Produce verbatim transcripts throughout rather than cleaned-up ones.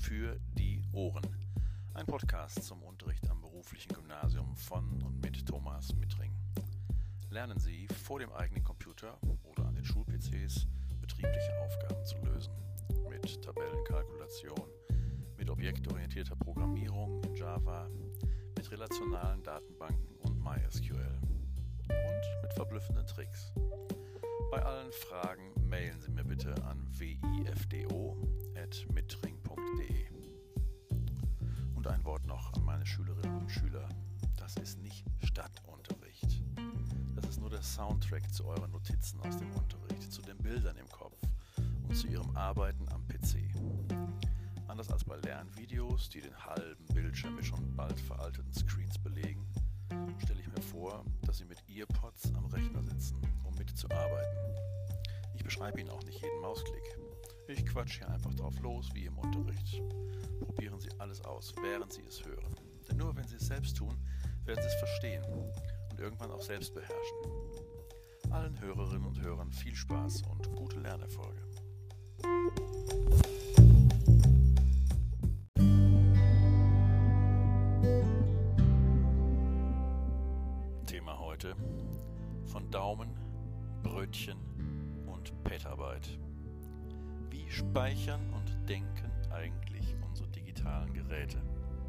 für die Ohren. Ein Podcast zum Unterricht am beruflichen Gymnasium von und mit Thomas Mittring. Lernen Sie vor dem eigenen Computer oder an den Schul-P Cs betriebliche Aufgaben zu lösen. Mit Tabellenkalkulation, mit objektorientierter Programmierung in Java, mit relationalen Datenbanken und MySQL und mit verblüffenden Tricks. Bei allen Fragen mailen Sie mir bitte an wifdo at mittring punkt de. Und ein Wort noch an meine Schülerinnen und Schüler. Das ist nicht Stadtunterricht. Das ist nur der Soundtrack zu euren Notizen aus dem Unterricht, zu den Bildern im Kopf und zu ihrem Arbeiten am P C. Anders als bei Lernvideos, die den halben Bildschirm mit schon bald veralteten Screens belegen, stelle ich mir vor, dass Sie mit Earpods am Rechner sitzen, um mitzuarbeiten. Ich beschreibe Ihnen auch nicht jeden Mausklick. Ich quatsche hier einfach drauf los, wie im Unterricht. Probieren Sie alles aus, während Sie es hören. Denn nur wenn Sie es selbst tun, werden Sie es verstehen und irgendwann auch selbst beherrschen. Allen Hörerinnen und Hörern viel Spaß und gute Lernerfolge. Thema heute: von Daumen, Brötchen und Petabyte. Wie speichern und denken eigentlich unsere digitalen Geräte?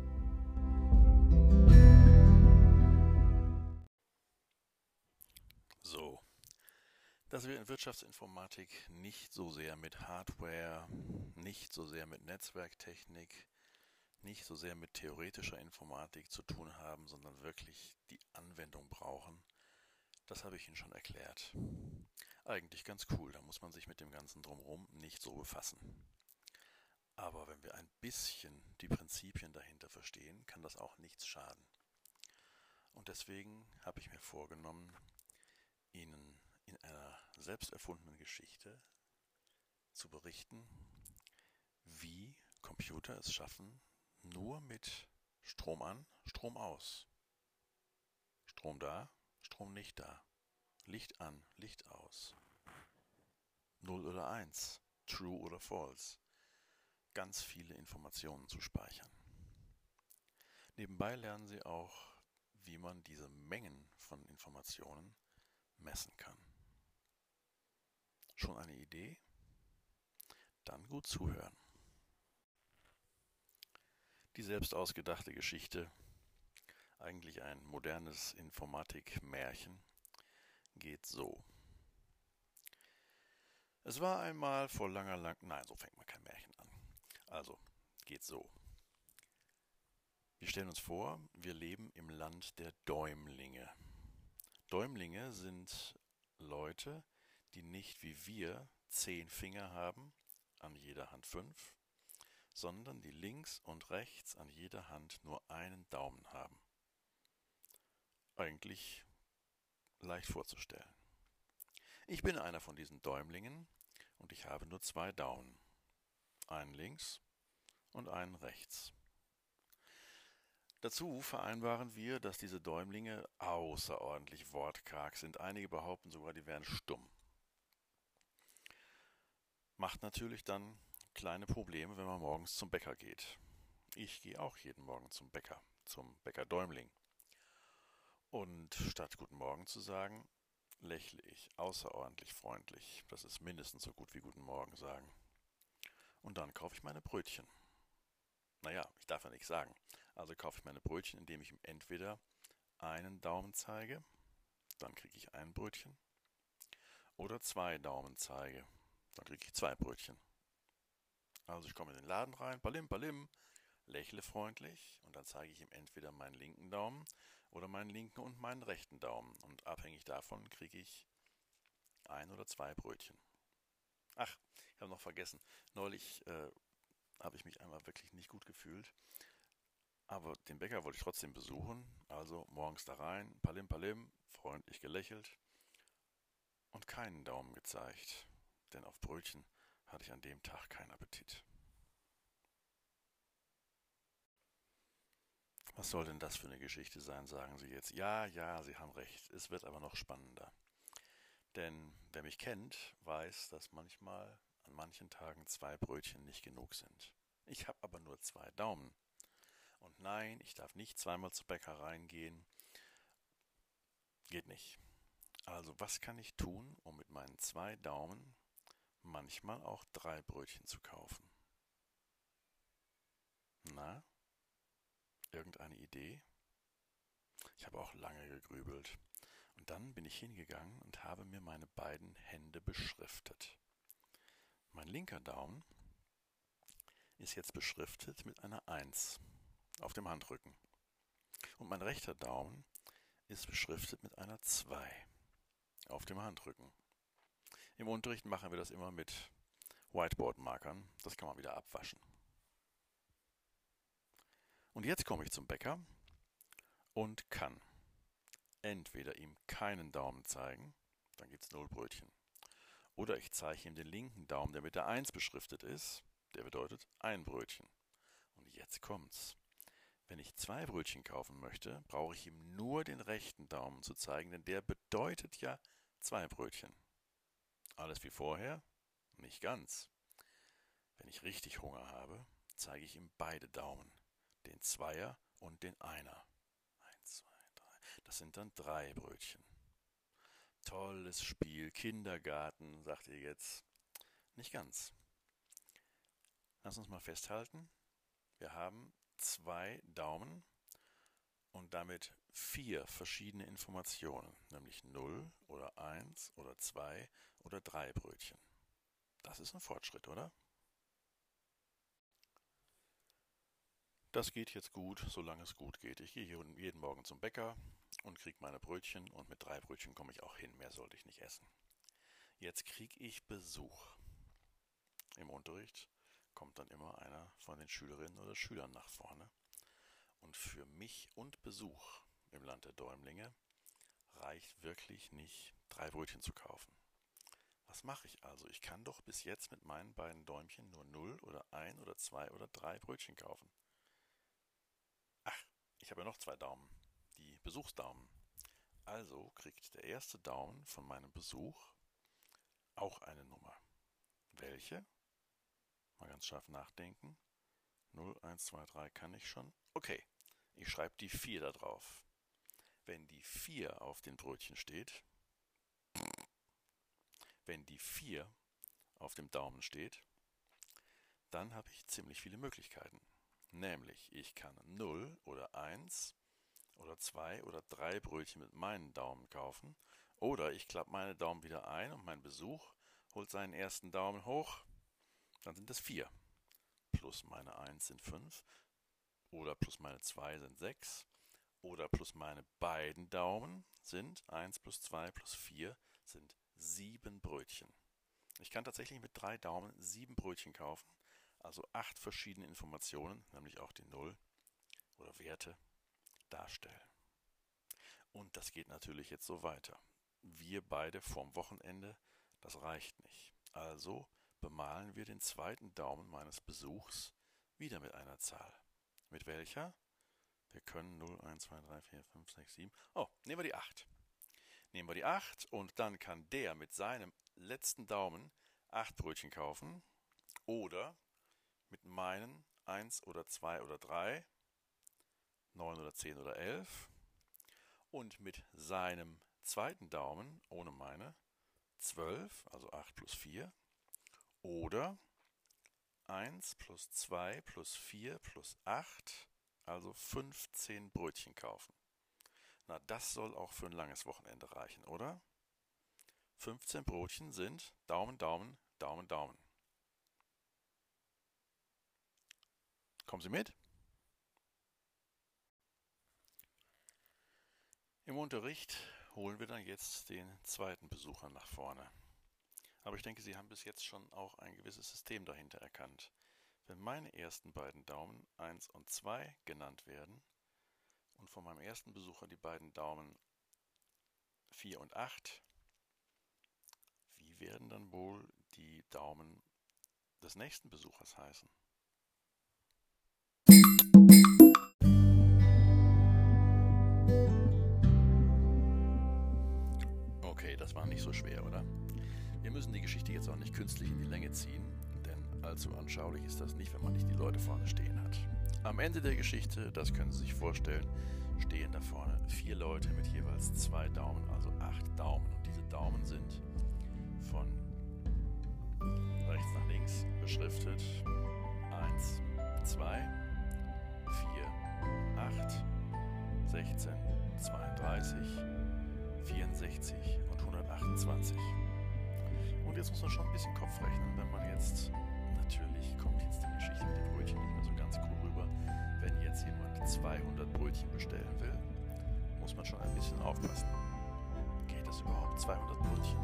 So, dass wir in Wirtschaftsinformatik nicht so sehr mit Hardware, nicht so sehr mit Netzwerktechnik, nicht so sehr mit theoretischer Informatik zu tun haben, sondern wirklich die Anwendung brauchen, das habe ich Ihnen schon erklärt. Eigentlich ganz cool, da muss man sich mit dem Ganzen Drumherum nicht so befassen. Aber wenn wir ein bisschen die Prinzipien dahinter verstehen, kann das auch nichts schaden. Und deswegen habe ich mir vorgenommen, Ihnen in einer selbst erfundenen Geschichte zu berichten, wie Computer es schaffen, nur mit Strom an, Strom aus. Strom da, Strom nicht da. Licht an, Licht aus. null oder eins, true oder false. Ganz viele Informationen zu speichern. Nebenbei lernen Sie auch, wie man diese Mengen von Informationen messen kann. Schon eine Idee? Dann gut zuhören. Die selbst ausgedachte Geschichte, eigentlich ein modernes Informatik-Märchen, geht so. Es war einmal vor langer, lang... Nein, so fängt man kein Märchen an. Also, geht so. Wir stellen uns vor, wir leben im Land der Däumlinge. Däumlinge sind Leute, die nicht wie wir zehn Finger haben, an jeder Hand fünf, sondern die links und rechts an jeder Hand nur einen Daumen haben. Eigentlich leicht vorzustellen. Ich bin einer von diesen Däumlingen und ich habe nur zwei Daumen. Einen links und einen rechts. Dazu vereinbaren wir, dass diese Däumlinge außerordentlich wortkarg sind. Einige behaupten sogar, die wären stumm. Macht natürlich dann kleine Probleme, wenn man morgens zum Bäcker geht. Ich gehe auch jeden Morgen zum Bäcker, zum Bäcker Däumling. Und statt Guten Morgen zu sagen, lächle ich außerordentlich freundlich. Das ist mindestens so gut wie Guten Morgen sagen. Und dann kaufe ich meine Brötchen. Naja, ich darf ja nichts sagen. Also kaufe ich meine Brötchen, indem ich ihm entweder einen Daumen zeige, dann kriege ich ein Brötchen, oder zwei Daumen zeige, dann kriege ich zwei Brötchen. Also ich komme in den Laden rein, palim, palim, lächle freundlich und dann zeige ich ihm entweder meinen linken Daumen oder meinen linken und meinen rechten Daumen. Und abhängig davon kriege ich ein oder zwei Brötchen. Ach, ich habe noch vergessen, neulich äh, habe ich mich einmal wirklich nicht gut gefühlt. Aber den Bäcker wollte ich trotzdem besuchen, also morgens da rein, palim palim, freundlich gelächelt und keinen Daumen gezeigt, denn auf Brötchen hatte ich an dem Tag keinen Appetit. Was soll denn das für eine Geschichte sein, sagen Sie jetzt. Ja, ja, Sie haben recht, es wird aber noch spannender. Denn wer mich kennt, weiß, dass manchmal an manchen Tagen zwei Brötchen nicht genug sind. Ich habe aber nur zwei Daumen. Und nein, ich darf nicht zweimal zur Bäckerei gehen. Geht nicht. Also was kann ich tun, um mit meinen zwei Daumen manchmal auch drei Brötchen zu kaufen? Na, irgendeine Idee? Ich habe auch lange gegrübelt. Und dann bin ich hingegangen und habe mir meine beiden Hände beschriftet. Mein linker Daumen ist jetzt beschriftet mit einer eins auf dem Handrücken. Und mein rechter Daumen ist beschriftet mit einer zwei auf dem Handrücken. Im Unterricht machen wir das immer mit Whiteboard-Markern. Das kann man wieder abwaschen. Und jetzt komme ich zum Bäcker und kann entweder ihm keinen Daumen zeigen, dann gibt es null Brötchen. Oder ich zeige ihm den linken Daumen, der mit der eins beschriftet ist, der bedeutet ein Brötchen. Und jetzt kommt's. Wenn ich zwei Brötchen kaufen möchte, brauche ich ihm nur den rechten Daumen zu zeigen, denn der bedeutet ja zwei Brötchen. Alles wie vorher? Nicht ganz. Wenn ich richtig Hunger habe, zeige ich ihm beide Daumen, den Zweier und den Einer. Eins, zwei, drei. Das sind dann drei Brötchen. Tolles Spiel, Kindergarten, sagt ihr jetzt. Nicht ganz. Lass uns mal festhalten. Wir haben zwei Daumen und damit vier verschiedene Informationen, nämlich null oder eins oder zwei oder drei Brötchen. Das ist ein Fortschritt, oder? Das geht jetzt gut, solange es gut geht. Ich gehe jeden Morgen zum Bäcker und kriege meine Brötchen und mit drei Brötchen komme ich auch hin. Mehr sollte ich nicht essen. Jetzt kriege ich Besuch. Im Unterricht kommt dann immer einer von den Schülerinnen oder Schülern nach vorne. Und für mich und Besuch im Land der Däumlinge reicht wirklich nicht, drei Brötchen zu kaufen. Was mache ich also? Ich kann doch bis jetzt mit meinen beiden Däumchen nur null oder ein oder zwei oder drei Brötchen kaufen. Ach, ich habe ja noch zwei Daumen, die Besuchsdaumen. Also kriegt der erste Daumen von meinem Besuch auch eine Nummer. Welche? Mal ganz scharf nachdenken. null, eins, zwei, drei kann ich schon. Okay, ich schreibe die vier da drauf. Wenn die vier auf den Brötchen steht, wenn die vier auf dem Daumen steht, dann habe ich ziemlich viele Möglichkeiten. Nämlich, ich kann null oder eins oder zwei oder drei Brötchen mit meinen Daumen kaufen. Oder ich klappe meine Daumen wieder ein und mein Besuch holt seinen ersten Daumen hoch. Dann sind es vier. Plus meine eins sind fünf. Oder plus meine zwei sind sechs. Oder plus meine beiden Daumen sind eins plus zwei plus vier sind sieben Brötchen. Ich kann tatsächlich mit drei Daumen sieben Brötchen kaufen. Also acht verschiedene Informationen, nämlich auch die Null oder Werte, darstellen. Und das geht natürlich jetzt so weiter. Wir beide vorm Wochenende, das reicht nicht. Also bemalen wir den zweiten Daumen meines Besuchs wieder mit einer Zahl. Mit welcher? Wir können null, eins, zwei, drei, vier, fünf, sechs, sieben. Oh, nehmen wir die acht. Nehmen wir die acht und dann kann der mit seinem letzten Daumen acht Brötchen kaufen. Oder mit meinen eins oder zwei oder drei, neun oder zehn oder elf. Und mit seinem zweiten Daumen, ohne meine, zwölf, also acht plus vier. Oder eins plus zwei plus vier plus acht, also fünfzehn Brötchen kaufen. Na, das soll auch für ein langes Wochenende reichen, oder? fünfzehn Brötchen sind Daumen, Daumen, Daumen, Daumen. Kommen Sie mit? Im Unterricht holen wir dann jetzt den zweiten Besucher nach vorne. Aber ich denke, Sie haben bis jetzt schon auch ein gewisses System dahinter erkannt. Wenn meine ersten beiden Daumen eins und zwei genannt werden und von meinem ersten Besucher die beiden Daumen vier und acht, wie werden dann wohl die Daumen des nächsten Besuchers heißen? Okay, das war nicht so schwer, oder? Wir müssen die Geschichte jetzt auch nicht künstlich in die Länge ziehen, denn allzu anschaulich ist das nicht, wenn man nicht die Leute vorne stehen hat. Am Ende der Geschichte, das können Sie sich vorstellen, stehen da vorne vier Leute mit jeweils zwei Daumen, also acht Daumen. Und diese Daumen sind von rechts nach links beschriftet eins, zwei, vier, acht, sechzehn, zweiunddreißig, vierundsechzig und hundertachtundzwanzig. Und jetzt muss man schon ein bisschen Kopf rechnen, wenn man jetzt, natürlich kommt jetzt die Geschichte mit den Brötchen nicht mehr so ganz cool rüber, wenn jetzt jemand zweihundert Brötchen bestellen will, muss man schon ein bisschen aufpassen. Geht das überhaupt? zweihundert Brötchen?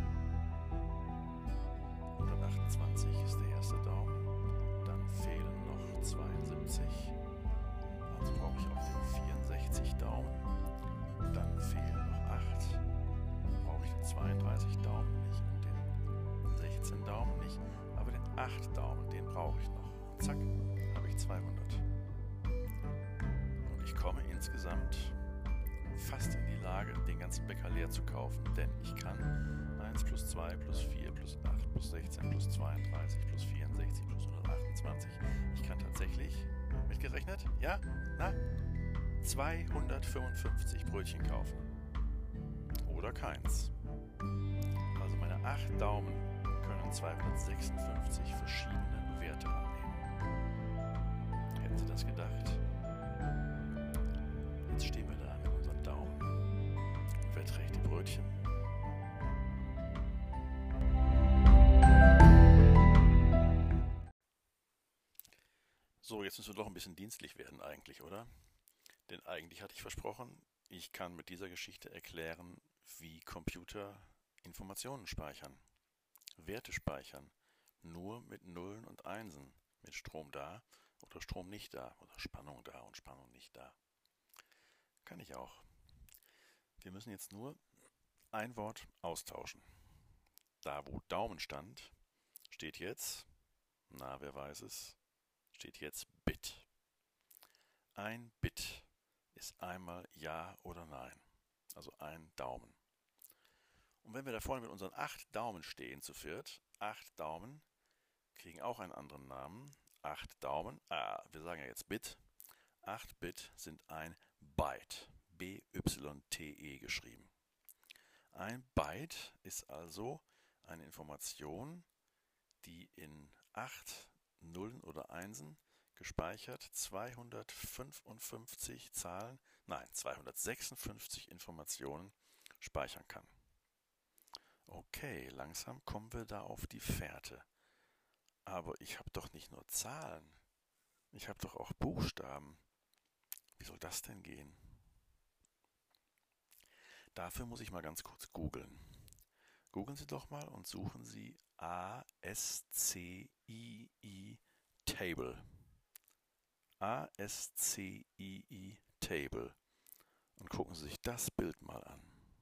hundertachtundzwanzig ist der erste Daumen, dann fehlen noch zweiundsiebzig, also brauche ich auch den vierundsechzig Daumen, dann fehlen noch acht, dann brauche ich den zweiunddreißig Daumen nicht und den sechzehn Daumen nicht, aber den acht Daumen, den brauche ich noch. Und zack, habe ich zweihundert. Und ich komme insgesamt fast in die Lage, den ganzen Bäcker leer zu kaufen, denn ich kann eins plus zwei plus vier plus acht plus sechzehn plus zweiunddreißig plus vierundsechzig plus hundertachtundzwanzig. Ich kann tatsächlich, mitgerechnet, ja, na, zweihundertfünfundfünfzig Brötchen kaufen. Oder keins. Also meine acht Daumen können zweihundertsechsundfünfzig verschiedene Werte annehmen. Hätten Sie das gedacht? Jetzt stehen wir da mit unseren Daumen. Und wer trägt die Brötchen? So, jetzt müssen wir doch ein bisschen dienstlich werden eigentlich, oder? Denn eigentlich hatte ich versprochen, ich kann mit dieser Geschichte erklären, wie Computer Informationen speichern, Werte speichern, nur mit Nullen und Einsen, mit Strom da oder Strom nicht da oder Spannung da und Spannung nicht da. Kann ich auch. Wir müssen jetzt nur ein Wort austauschen. Da, wo Daumen stand, steht jetzt, na, wer weiß es, steht jetzt Bit. Ein Bit ist einmal Ja oder Nein, also ein Daumen. Und wenn wir da vorne mit unseren acht Daumen stehen zu viert, acht Daumen kriegen auch einen anderen Namen. acht Daumen, ah, wir sagen ja jetzt Bit. acht Bit sind ein Byte, B Y T E geschrieben. Ein Byte ist also eine Information, die in acht Nullen oder Einsen gespeichert zweihundertfünfundfünfzig Zahlen, nein, zweihundertsechsundfünfzig Informationen speichern kann. Okay, langsam kommen wir da auf die Fährte. Aber ich habe doch nicht nur Zahlen, ich habe doch auch Buchstaben. Wie soll das denn gehen? Dafür muss ich mal ganz kurz googeln. Googeln Sie doch mal und suchen Sie A S C I I Table. A S C I I Table. Und gucken Sie sich das Bild mal an.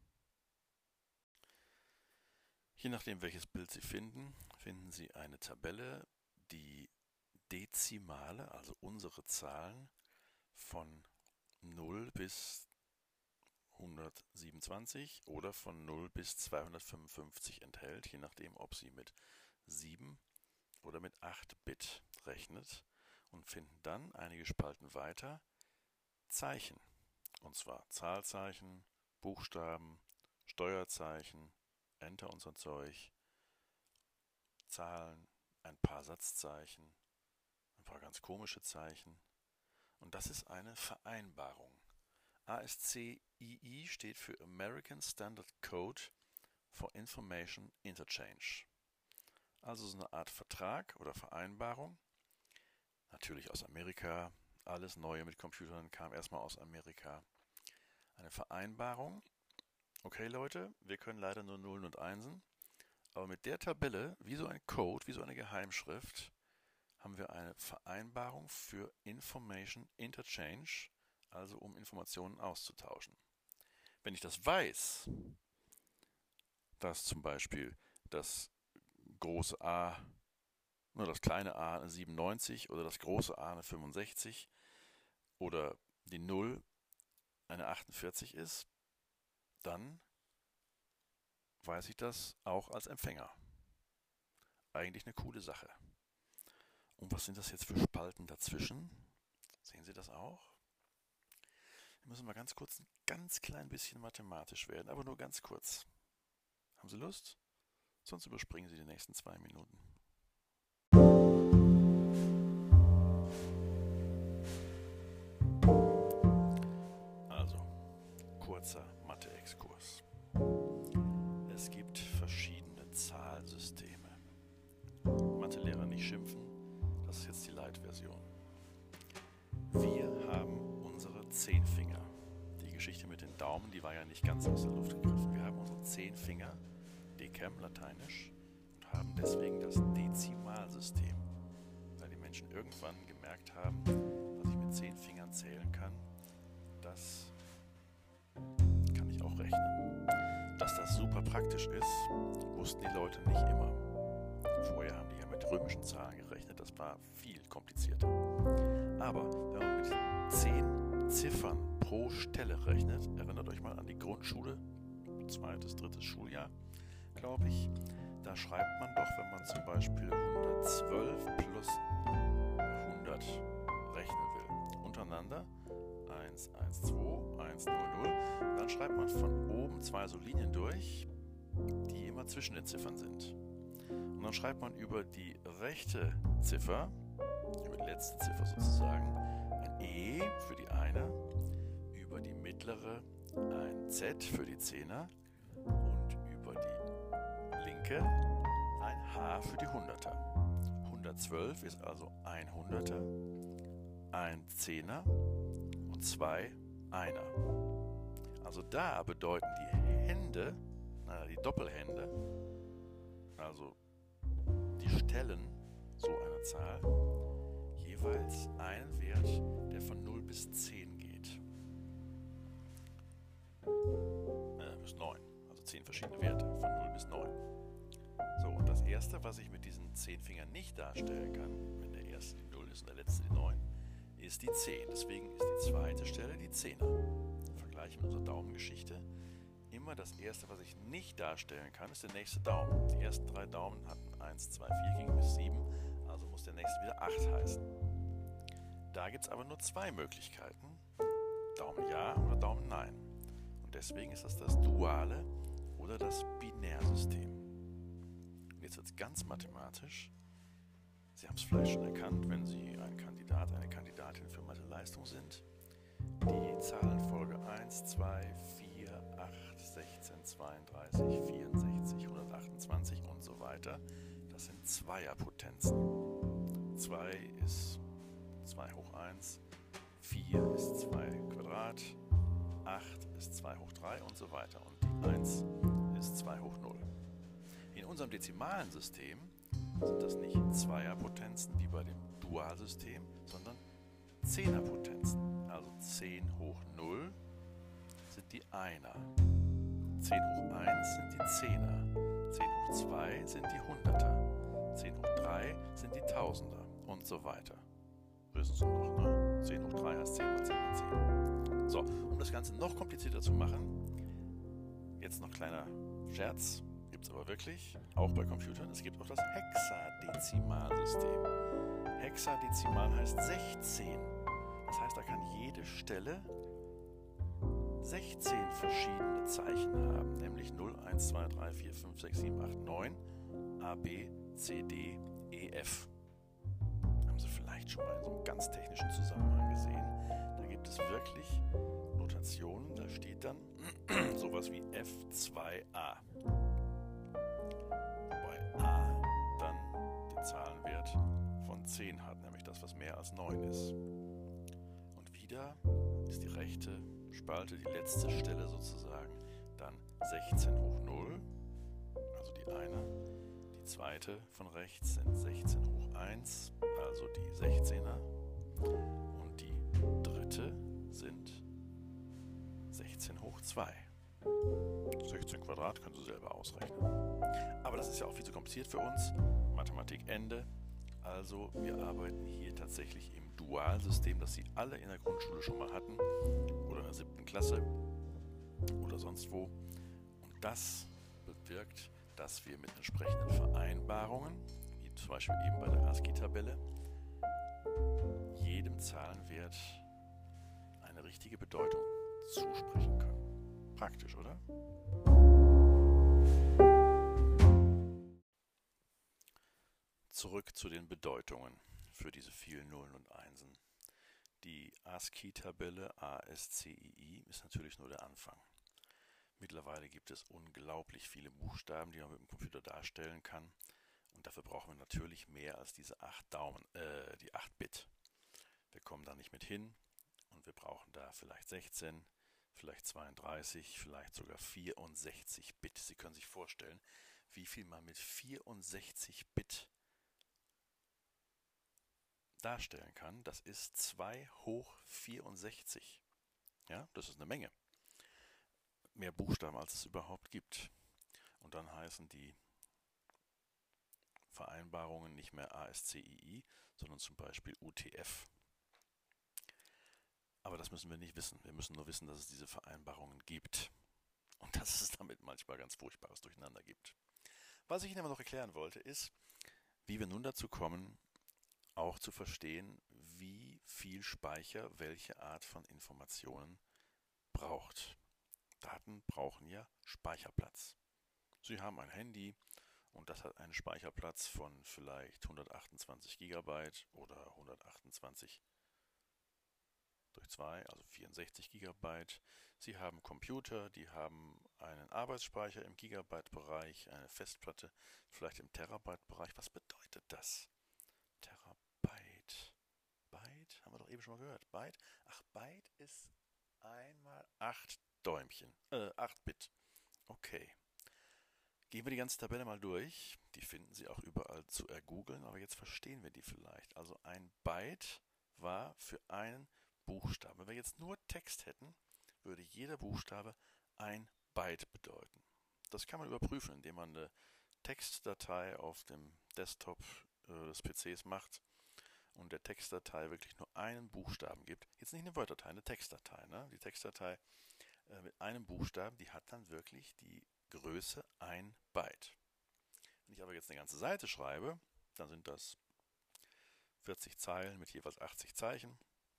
Je nachdem, welches Bild Sie finden, finden Sie eine Tabelle, die Dezimale, also unsere Zahlen, von null bis hundertsiebenundzwanzig oder von null bis zweihundertfünfundfünfzig enthält, je nachdem, ob Sie mit sieben oder mit acht Bit rechnet, und finden dann einige Spalten weiter Zeichen, und zwar Zahlzeichen, Buchstaben, Steuerzeichen, Enter und so Zeug, Zahlen, ein paar Satzzeichen, ein paar ganz komische Zeichen. Und das ist eine Vereinbarung. A S C I I steht für American Standard Code for Information Interchange. Also so eine Art Vertrag oder Vereinbarung. Natürlich aus Amerika. Alles Neue mit Computern kam erstmal aus Amerika. Eine Vereinbarung. Okay Leute, wir können leider nur Nullen und Einsen, aber mit der Tabelle, wie so ein Code, wie so eine Geheimschrift, haben wir eine Vereinbarung für Information Interchange, also um Informationen auszutauschen. Wenn ich das weiß, dass zum Beispiel das große A, nur das kleine A eine siebenundneunzig oder das große A eine fünfundsechzig oder die null eine achtundvierzig ist, dann weiß ich das auch als Empfänger. Eigentlich eine coole Sache. Und was sind das jetzt für Spalten dazwischen? Sehen Sie das auch? Wir müssen mal ganz kurz ein ganz klein bisschen mathematisch werden, aber nur ganz kurz. Haben Sie Lust? Sonst überspringen Sie die nächsten zwei Minuten. Also, kurzer Mathe-Exkurs. Es gibt verschiedene Zahlsysteme. Mathelehrer nicht schimpfen, das ist jetzt die Light-Version. Wir haben unsere zehn Finger. Die Geschichte mit den Daumen, die war ja nicht ganz aus der Luft gegriffen. Wir haben unsere zehn Finger, Decem lateinisch, und haben deswegen das Dezimalsystem. Weil die Menschen irgendwann gemerkt haben, dass ich mit zehn Fingern zählen kann, das kann ich auch rechnen. Dass das super praktisch ist, wussten die Leute nicht immer. Vorher haben die ja mit römischen Zahlen gerechnet, das war viel komplizierter. Aber wenn man mit zehn Ziffern pro Stelle rechnet, erinnert euch mal an die Grundschule, zweites, drittes Schuljahr, glaube ich, da schreibt man doch, wenn man zum Beispiel hundertzwölf plus hundert rechnen will, untereinander eins, eins, zwei, eins, null, null, und dann schreibt man von oben zwei so Linien durch, die immer zwischen den Ziffern sind. Und dann schreibt man über die rechte Ziffer, über die letzte Ziffer sozusagen, ein E für die eine, über die mittlere ein Z für die Zehner und über die linke ein H für die Hunderter. hundertzwölf ist also ein Hunderter, ein Zehner und zwei Einer. Also da bedeuten die Hände, na, die Doppelhände, also die Stellen so einer Zahl, jeweils einen Wert, der von null bis zehn geht. Äh, bis neun, also zehn verschiedene Werte, von null bis neun. So, und das erste, was ich mit diesen zehn Fingern nicht darstellen kann, wenn der erste die null ist und der letzte die neun, ist die zehn. Deswegen ist die zweite Stelle die Zehner. Im Vergleich mit unserer Daumengeschichte. Immer das erste, was ich nicht darstellen kann, ist der nächste Daumen. Die ersten drei Daumen hatten eins, zwei, vier, gingen bis sieben, also muss der nächste wieder acht heißen. Da gibt es aber nur zwei Möglichkeiten, Daumen Ja oder Daumen Nein. Und deswegen ist das das duale oder das Binärsystem. Und jetzt wird es ganz mathematisch. Sie haben es vielleicht schon erkannt, wenn Sie ein Kandidat, eine Kandidatin für Mathe-Leistung sind. Die Zahlenfolge eins, zwei, vier, acht, sechzehn, zweiunddreißig, vierundsechzig, hundertachtundzwanzig und so weiter, das sind Zweierpotenzen. zwei ist zwei hoch eins, vier ist zwei Quadrat, acht ist zwei hoch drei und so weiter. Und die eins ist zwei hoch null. In unserem dezimalen System sind das nicht Zweierpotenzen wie bei dem Dualsystem, sondern Zehnerpotenzen. Also zehn hoch null sind die Einer, zehn hoch eins sind die Zehner, zehn hoch zwei sind die Hunderter, zehn hoch drei sind die Tausender und so weiter. Wissen Sie noch, ne? zehn hoch drei heißt zehn mal zehn mal zehn. So, um das Ganze noch komplizierter zu machen, jetzt noch kleiner Scherz, gibt es aber wirklich, auch bei Computern, es gibt auch das Hexadezimalsystem. Hexadezimal heißt sechzehn. Das heißt, da kann jede Stelle sechzehn verschiedene Zeichen haben, nämlich null, eins, zwei, drei, vier, fünf, sechs, sieben, acht, neun, A, B, C, D, E, F. Haben Sie vielleicht schon mal in so einem ganz technischen Zusammenhang gesehen. Da gibt es wirklich Notationen, da steht dann sowas wie F zwei A. Wobei A dann den Zahlenwert von zehn hat, nämlich das, was mehr als neun ist. Und wieder ist die rechte Spalte, die letzte Stelle sozusagen, dann sechzehn hoch null, also die eine. Die zweite von rechts sind sechzehn hoch eins, also die sechzehner. Und die dritte sind sechzehn hoch zwei. sechzehn Quadrat können Sie selber ausrechnen. Aber das ist ja auch viel zu kompliziert für uns. Mathematik Ende. Also wir arbeiten hier tatsächlich im Dualsystem, das Sie alle in der Grundschule schon mal hatten oder in der siebten Klasse oder sonst wo. Und das bewirkt, dass wir mit entsprechenden Vereinbarungen, wie zum Beispiel eben bei der ASCII-Tabelle, jedem Zahlenwert eine richtige Bedeutung zusprechen können. Praktisch, oder? Zurück zu den Bedeutungen für diese vielen Nullen und Einsen. Die ASCII-Tabelle A S C I I ist natürlich nur der Anfang. Mittlerweile gibt es unglaublich viele Buchstaben, die man mit dem Computer darstellen kann. Und dafür brauchen wir natürlich mehr als diese acht Daumen, äh, die acht Bit. Wir kommen da nicht mit hin und wir brauchen da vielleicht sechzehn, vielleicht zweiunddreißig, vielleicht sogar vierundsechzig Bit. Sie können sich vorstellen, wie viel man mit vierundsechzig Bit darstellen kann. Das ist zwei hoch vierundsechzig. Ja, das ist eine Menge. Mehr Buchstaben, als es überhaupt gibt. Und dann heißen die Vereinbarungen nicht mehr A S C I I, sondern zum Beispiel U T F. Aber das müssen wir nicht wissen. Wir müssen nur wissen, dass es diese Vereinbarungen gibt. Und dass es damit manchmal ganz furchtbares Durcheinander gibt. Was ich Ihnen aber noch erklären wollte, ist, wie wir nun dazu kommen, auch zu verstehen, wie viel Speicher welche Art von Informationen braucht. Daten brauchen ja Speicherplatz. Sie haben ein Handy und das hat einen Speicherplatz von vielleicht hundertachtundzwanzig Gigabyte oder hundertachtundzwanzig durch zwei, also vierundsechzig Gigabyte. Sie haben Computer, die haben einen Arbeitsspeicher im Gigabyte-Bereich, eine Festplatte vielleicht im Terabyte-Bereich. Was bedeutet das? Terabyte. Byte? Haben wir doch eben schon mal gehört. Byte? Ach, Byte ist einmal acht Däumchen. Äh, acht Bit. Okay. Gehen wir die ganze Tabelle mal durch. Die finden Sie auch überall zu ergoogeln, aber jetzt verstehen wir die vielleicht. Also ein Byte war für einen Buchstaben. Wenn wir jetzt nur Text hätten, würde jeder Buchstabe ein Byte bedeuten. Das kann man überprüfen, indem man eine Textdatei auf dem Desktop äh, des P Cs macht und der Textdatei wirklich nur einen Buchstaben gibt. Jetzt nicht eine Word-Datei, eine Textdatei. Ne? Die Textdatei äh, mit einem Buchstaben, die hat dann wirklich die Größe ein Byte. Wenn ich aber jetzt eine ganze Seite schreibe, dann sind das vierzig Zeilen mit jeweils achtzig Zeichen.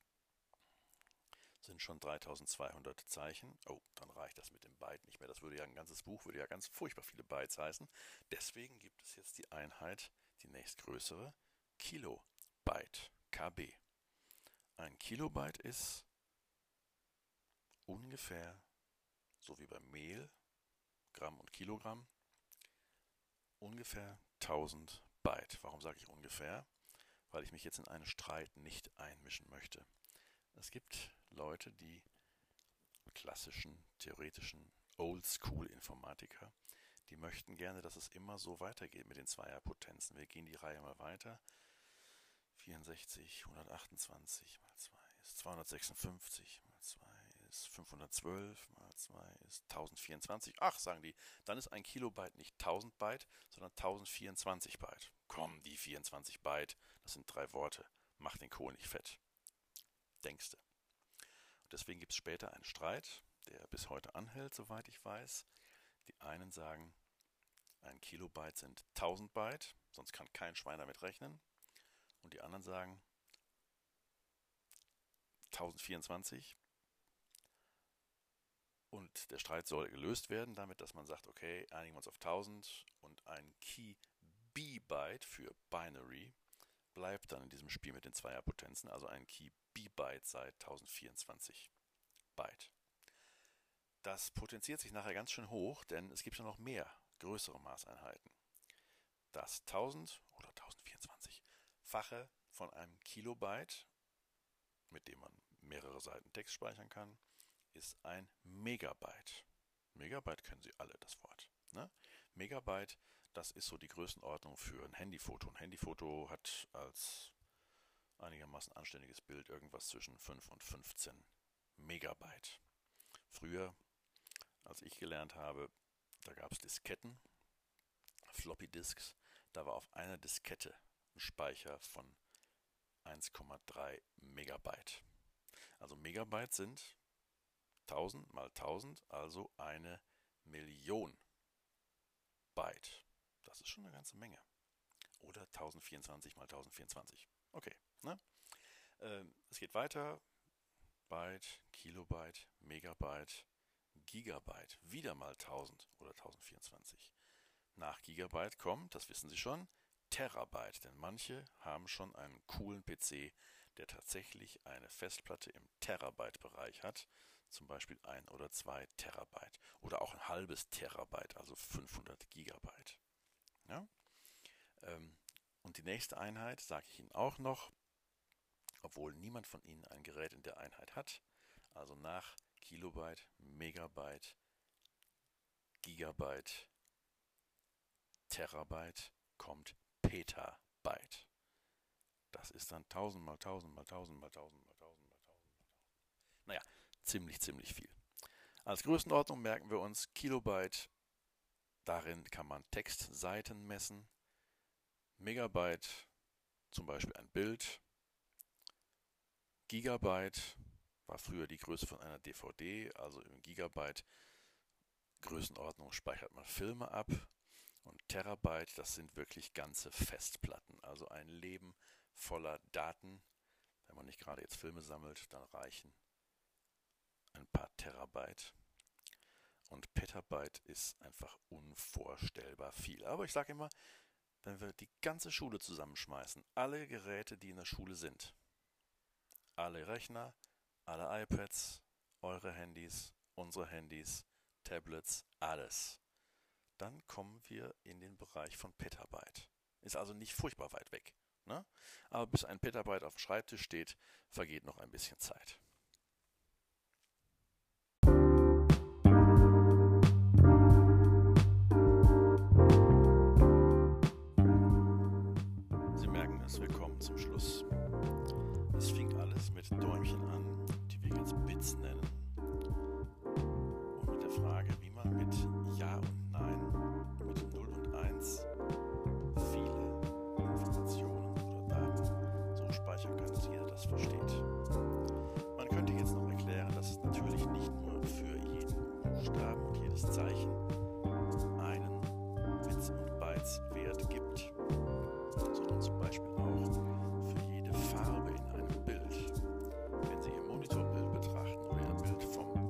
Sind schon dreitausendzweihundert Zeichen. Oh, dann reicht das mit dem Byte nicht mehr. Das würde ja ein ganzes Buch, würde ja ganz furchtbar viele Bytes heißen. Deswegen gibt es jetzt die Einheit, die nächstgrößere, Kilobyte, K B. Ein Kilobyte ist ungefähr, so wie beim Mehl, Gramm und Kilogramm, ungefähr tausend Byte. Warum sage ich ungefähr? Weil ich mich jetzt in einen Streit nicht einmischen möchte. Es gibt Leute, die klassischen, theoretischen, Oldschool-Informatiker, die möchten gerne, dass es immer so weitergeht mit den Zweierpotenzen. Wir gehen die Reihe mal weiter. vierundsechzig, hundertachtundzwanzig mal zwei ist zweihundertsechsundfünfzig, mal zwei ist fünfhundertzwölf, mal zwei ist tausendvierundzwanzig. Ach, sagen die, dann ist ein Kilobyte nicht tausend Byte, sondern tausendvierundzwanzig Byte. Komm, die vierundzwanzig Byte, das sind drei Worte. Mach den Kohl nicht fett. Denkste. Und deswegen gibt es später einen Streit, der bis heute anhält, soweit ich weiß. Die einen sagen, ein Kilobyte sind tausend Byte, sonst kann kein Schwein damit rechnen. Und die anderen sagen tausendvierundzwanzig. Und der Streit soll gelöst werden, damit, dass man sagt, okay, einigen wir uns auf tausend und ein Key B-Byte für Binary bleibt dann in diesem Spiel mit den Zweierpotenzen, also ein Key B-Byte sei tausendvierundzwanzig Byte. Das potenziert sich nachher ganz schön hoch, denn es gibt ja noch mehr größere Maßeinheiten. Das tausend oder tausendvierundzwanzig-fache von einem Kilobyte, mit dem man mehrere Seiten Text speichern kann, ist ein Megabyte. Megabyte kennen Sie alle, das Wort. Ne? Megabyte, das ist so die Größenordnung für ein Handyfoto. Ein Handyfoto hat als einigermaßen anständiges Bild irgendwas zwischen fünf und fünfzehn Megabyte. Früher, als ich gelernt habe, da gab es Disketten, Floppy Disks, da war auf einer Diskette ein Speicher von eins Komma drei Megabyte. Also Megabyte sind tausend mal tausend, also eine Million Byte. Das ist schon eine ganze Menge. Oder tausendvierundzwanzig mal tausendvierundzwanzig. Okay, ne? Ähm, es geht weiter. Byte, Kilobyte, Megabyte, Gigabyte. Wieder mal tausend oder tausendvierundzwanzig. Nach Gigabyte kommt, das wissen Sie schon, Terabyte. Denn manche haben schon einen coolen P C, der tatsächlich eine Festplatte im Terabyte-Bereich hat. Zum Beispiel ein oder zwei Terabyte. Oder auch ein halbes Terabyte, also fünfhundert Gigabyte. Ja? Ähm, und die nächste Einheit sage ich Ihnen auch noch, obwohl niemand von Ihnen ein Gerät in der Einheit hat. Also nach Kilobyte, Megabyte, Gigabyte, Terabyte kommt Petabyte. Das ist dann tausend mal tausend mal tausend mal tausend mal tausend mal tausend mal tausend. Naja, ziemlich, ziemlich viel. Als Größenordnung merken wir uns Kilobyte. Darin kann man Textseiten messen. Megabyte, zum Beispiel ein Bild. Gigabyte war früher die Größe von einer D V D, also im Gigabyte Größenordnung speichert man Filme ab. Und Terabyte, das sind wirklich ganze Festplatten, also ein Leben voller Daten. Wenn man nicht gerade jetzt Filme sammelt, dann reichen ein paar Terabyte. Und Petabyte ist einfach unvorstellbar viel. Aber ich sage immer, wenn wir die ganze Schule zusammenschmeißen, alle Geräte, die in der Schule sind, alle Rechner, alle iPads, eure Handys, unsere Handys, Tablets, alles, dann kommen wir in den Bereich von Petabyte. Ist also nicht furchtbar weit weg. Ne? Aber bis ein Petabyte auf dem Schreibtisch steht, vergeht noch ein bisschen Zeit. Sie merken es, wir kommen zum Schluss. Es fing alles mit Däumchen an, die wir jetzt Bits nennen. Und mit der Frage, wie man mit Ja und Nein, mit null und eins viele Informationen oder Daten so speichern kann, dass jeder das versteht. Man könnte jetzt noch erklären, dass es natürlich nicht nur für jeden Buchstaben und jedes Zeichen einen Bits- und Bytes-Wert gibt, sondern zum Beispiel auch für jede Farbe in einem Bild. Wenn Sie Ihr Monitorbild betrachten oder Ihr Bild vom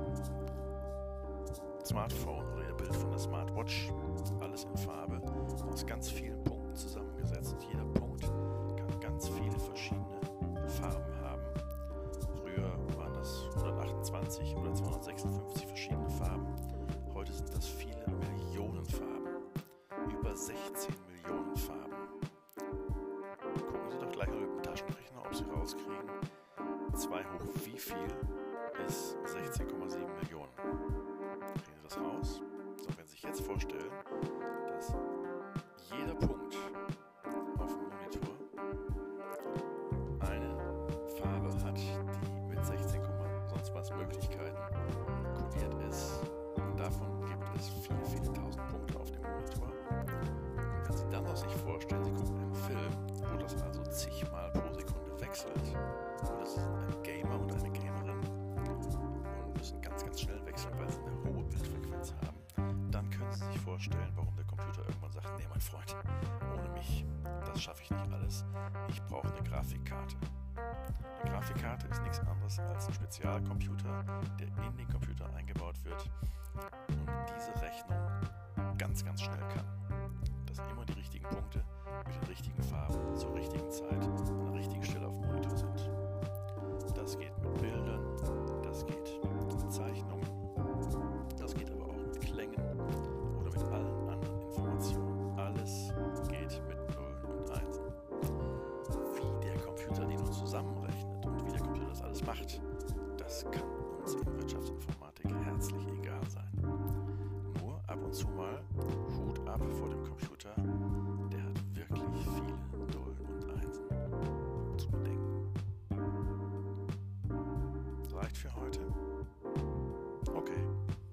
Smartphone oder Ihr Bild von der Smartwatch, alles in Farbe, aus ganz vielen Punkten zusammengesetzt. Und jeder Punkt kann ganz viele verschiedene Farben haben. Früher waren das hundertachtundzwanzig oder zweihundertsechsundfünfzig verschiedene Farben. Heute sind das viele Millionen Farben. Über sechzehn Millionen Farben. Gucken Sie doch gleich mal mit dem Taschenrechner, ob Sie rauskriegen, zwei hoch wie viel ist sechzehn Komma sieben Millionen. Kriegen Sie das raus? So, wenn Sie sich jetzt vorstellen, dass jeder Punkt auf dem Monitor eine Farbe hat, die mit sechzehn, sonst was Möglichkeiten kodiert ist. Und davon gibt es viele, viele tausend Punkte auf dem Monitor. Und wenn Sie dann noch sich vorstellen, Sie gucken einen Film, wo das also zigmal pro Sekunde wechselt, oder Sie sind ein Gamer und eine Gamerin und müssen ganz, ganz schnell wechseln, weil Sie eine hohe Bildfrequenz haben, dann können Sie sich vorstellen, warum der Computer irgendwann sagt, nee, mein Freund, ohne mich, das schaffe ich nicht alles. Ich brauche eine Grafikkarte. Eine Grafikkarte ist nichts anderes als ein Spezialcomputer, der in den Computer eingebaut wird und diese Rechnung ganz, ganz schnell kann. Dass immer die richtigen Punkte mit den richtigen Farben zur richtigen Zeit an der richtigen Stelle auf dem Monitor sind. Das geht mit Bildern, das geht mit Zeichnungen, das geht aber auch mit Klängen oder mit allen anderen Informationen. Alles geht mit Nullen und Einsen. Wie der Computer die nun zusammenrechnet und wie der Computer das alles macht, das kann uns in Wirtschaftsinformatik herzlich egal sein. Nur ab und zu mal Hut ab vor dem Computer, der hat wirklich viele Nullen und Einsen zu bedenken. Das reicht für heute. Okay.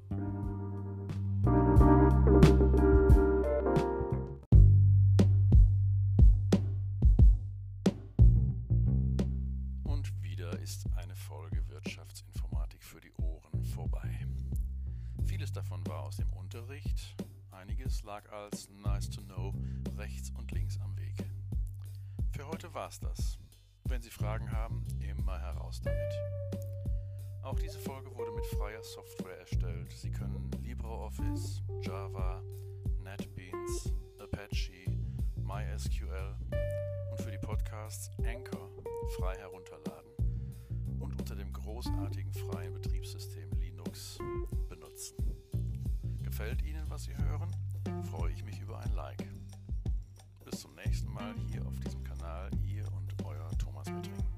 Und wieder ist eine Folge Wirtschaftsinformatik für die Ohren vorbei. Vieles davon war aus dem Unterricht, einiges lag als Nice to Know rechts und links am Weg. Für heute war's das. Wenn Sie Fragen haben, immer heraus damit. Auch diese Folge wurde mit freier Software erstellt. Sie können LibreOffice, Java, NetBeans, Apache, MySQL und für die Podcasts Anchor frei herunterladen und unter dem großartigen freien Betriebssystem Linux benutzen. Gefällt Ihnen, was Sie hören? Freue ich mich über ein Like. Bis zum nächsten Mal hier auf diesem Kanal, Ihr und Euer Thomas Mittring.